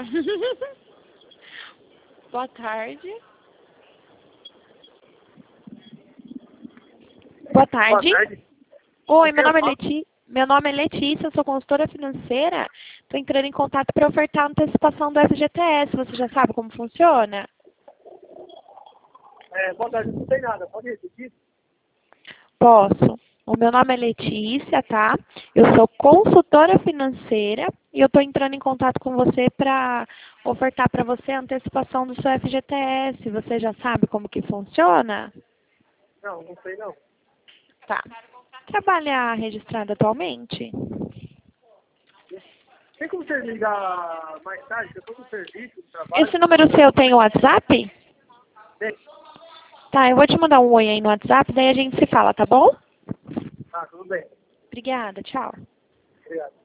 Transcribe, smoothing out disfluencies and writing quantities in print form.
Boa tarde. Boa tarde. Boa tarde. Oi, meu nome é Letícia, eu sou consultora financeira. Estou entrando em contato para ofertar a antecipação do FGTS. Você já sabe como funciona? Boa tarde, não tem nada. Pode repetir? Posso. O meu nome é Letícia, tá? Eu sou consultora financeira e eu estou entrando em contato com você para ofertar para você a antecipação do seu FGTS. Você já sabe como que funciona? Não, não sei não. Tá. Trabalha registrado atualmente? Tem como você ligar mais tarde? Eu estou no serviço, no trabalho. Esse número seu tem o WhatsApp? Tem. Tá, eu vou te mandar um oi aí no WhatsApp, daí a gente se fala, tá bom? Tudo bem. Obrigada, tchau. Obrigado.